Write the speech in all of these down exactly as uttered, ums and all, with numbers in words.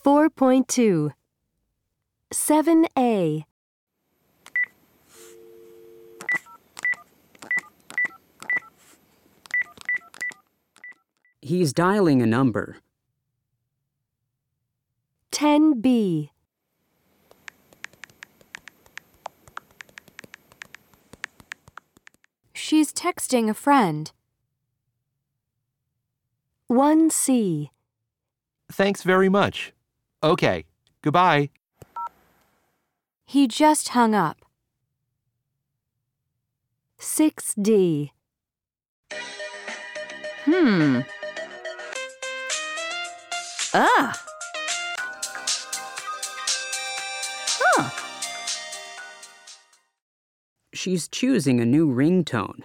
four point two. seven A. He's dialing a number. ten B. She's texting a friend. one C. Thanks very much. Okay, goodbye. He just hung up. six D. Hmm. Ah. Huh. She's choosing a new ringtone.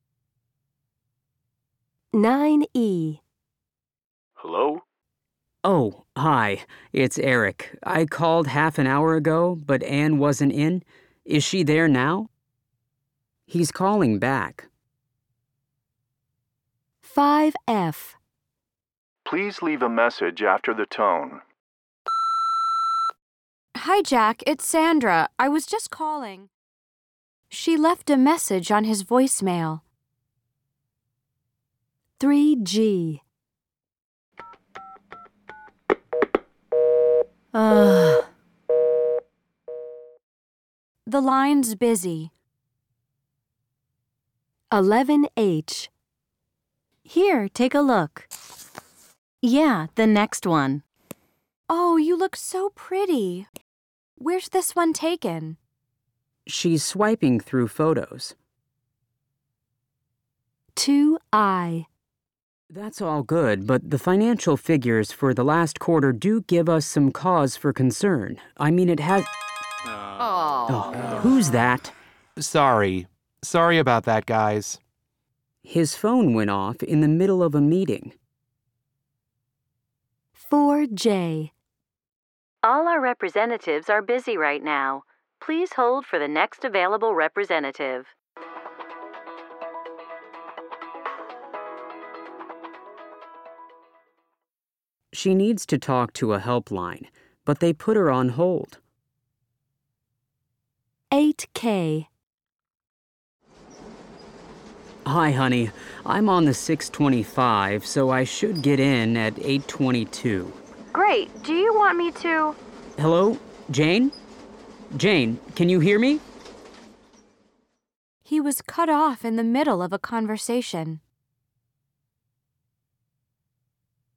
nine E. Hello? Oh, hi. It's Eric. I called half an hour ago, but Anne wasn't in. Is she there now? He's calling back. five F. Please leave a message after the tone. Hi, Jack. It's Sandra. I was just calling. She left a message on his voicemail. three G. Ugh. The line's busy. eleven H. Here, take a look. Yeah, the next one. Oh, you look so pretty. Where's this one taken? She's swiping through photos. two I. That's all good, but the financial figures for the last quarter do give us some cause for concern. I mean, it has... Oh. Oh, who's that? Sorry. Sorry about that, guys. His phone went off in the middle of a meeting. four J. All our representatives are busy right now. Please hold for the next available representative. She needs to talk to a helpline, but they put her on hold. eight K. Hi, honey. I'm on the six twenty-five, so I should get in at eight twenty-two. Great. Do you want me to? Hello? Jane? Jane, can you hear me? He was cut off in the middle of a conversation.